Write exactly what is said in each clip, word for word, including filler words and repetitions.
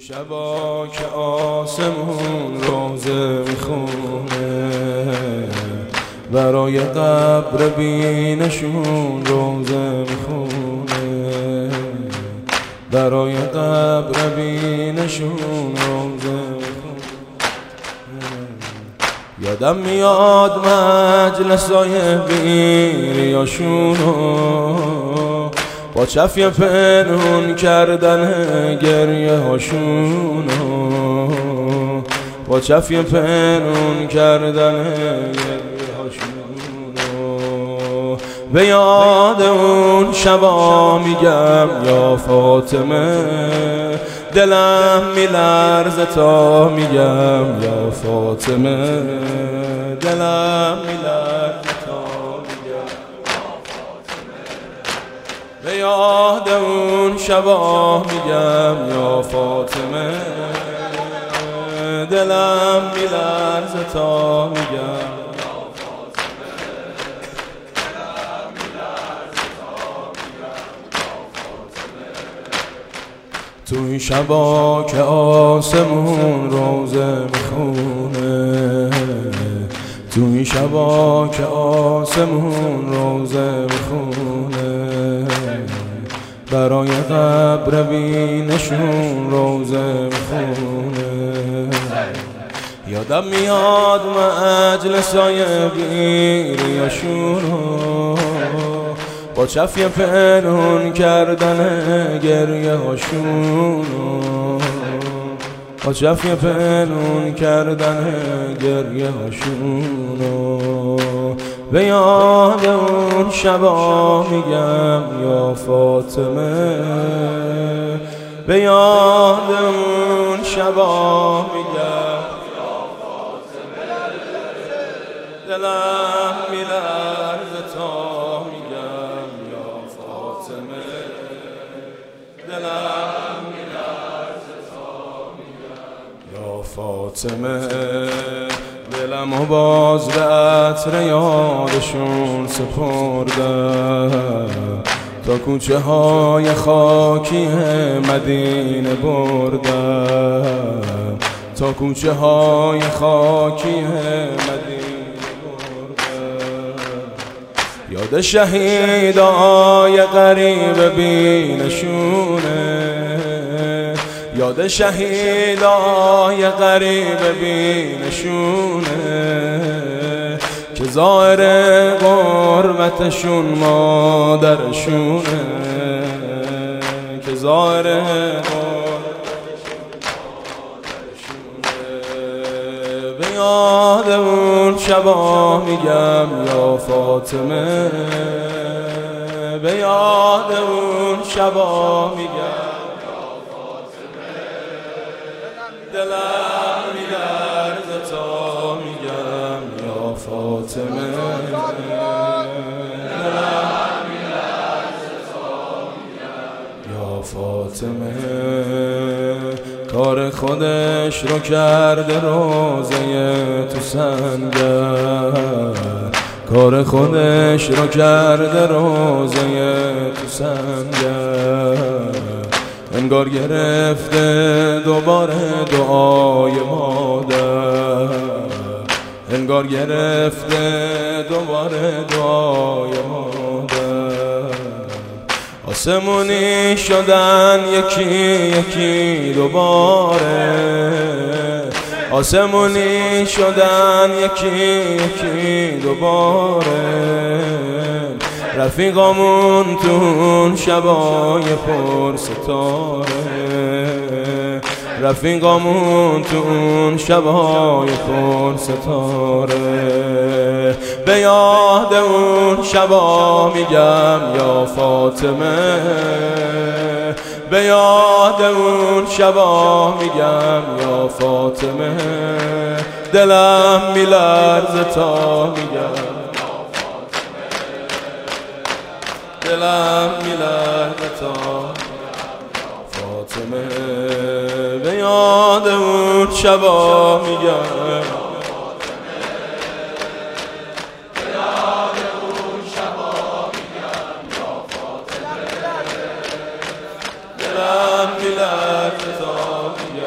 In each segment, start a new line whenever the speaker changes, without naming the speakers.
شبا که آسمون روزه میخونه، برای قبر بینشون روزه میخونه، برای قبر بینشون روزه میخونه. یادم میاد مجلسای بیریاشونو، با چفیه پنهون کردن گریه هاشونو، با چفیه پنهون کردن گریه هاشونو. به یاد اون شبا میگم یا فاطمه، دلم میلرزه تا میگم یا فاطمه، دلم میلرزه تا میگم یا فاطمه. به یاد اون شبا میگم یا فاطمه، دلم میلرزه تا میگم. تو این شبا که آسمون روزه میخونه، تو این شبا که آسمون روزه میخونه، برای قبر بینشون روزه میخونه. یادم میاد مجلسای بیریاشونو، با چفیه پنهون کردن گریه هاشونو، با چفیه پنهون کردن گریه هاشونو. به یاد اون شبا میگم یا فاطمه، به یاد اون شبا میگم یا فاطمه، دلم میلرزه تا میگم یا فاطمه، دلم میلرزه تا میگم یا فاطمه. دلمو باز به عطر یادشون سپردم، تا کوچه های خاکی مدینه بردم، تا کوچه های خاکی مدینه بردم. یاد شهیدای غریب بینشونه، یاد شهیدای غریب بینشونه، که ظاهر غربتشون مادرشونه، که ظاهر غربتشون مادرشونه. به یاد اون شبا میگم یا فاطمه، به یاد اون شبا میگم دلم میلرزه تا میگم یا فاطمه، دلم میلرزه تا میگم یا فاطمه. کار خودش رو کرده روزه تو سنگر، کار خودش رو کرده روزه تو سنگر. انگار گرفته دوباره دعای مادر، انگار گرفته دوباره دعای مادر. آسمونی شدن یکی یکی دوباره، آسمونی شدن یکی یکی دوباره. رفیقامون تو اون شبای پر ستاره، رفیقامون تو اون شبای پر ستاره. به یاد اون شبا میگم یا فاطمه، به یاد اون شبا میگم یا فاطمه، دلم میلرزه تا میگم دلم میلرزه تا فاطمه. به یاد اون شبا میگم، به یاد اون شبا میگم یا فاطمه، دلم میلرزه تا میگم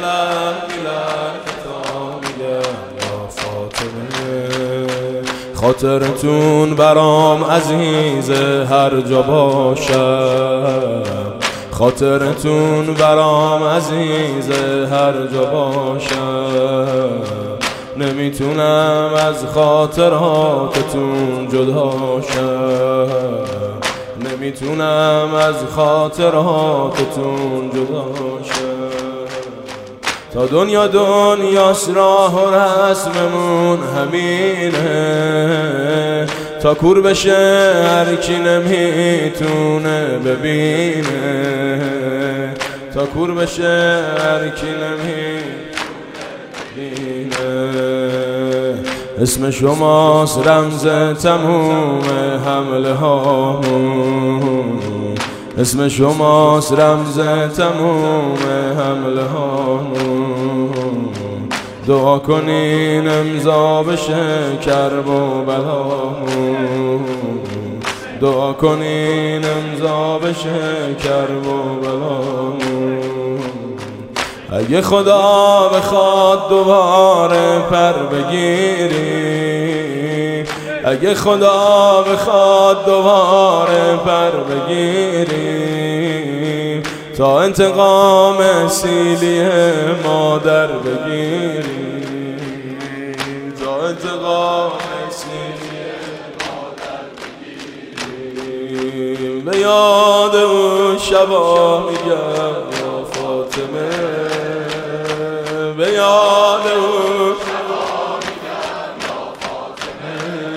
دلم میلرزه تا میگم یا فاطمه خاطرتون برام عزیزه هر جا باشم خاطرتون برام عزیزه هر جا باشم نمیتونم از خاطراتتون جدا شم نمیتونم از خاطراتتون جدا شم تا دنیا دنیاست راه و رسممون همینه تا کور بشه هر کی نمیتونه ببینه تا کور بشه هر کی نمیتونه اسم شماست رمز تموم حمله هامون اسم شماست رمز تموم حمله هامون دعا کنین امضا بشه کرب و بلامون دعا کنین امضا بشه کرب و بلامون اگه خدا بخواد دوباره پر بگیری اگه خدا بخواد دوباره پر بگیری تا انتقام سیلی مادر بگیری تا انتقام سیلی مادر بگیری به یاد اون شبا میگم یا فاطمه به یاد اون شبا میگم یا فاطمه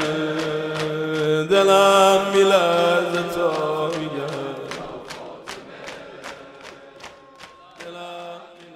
دلم میلرزه تا میگم یا فاطمه دلم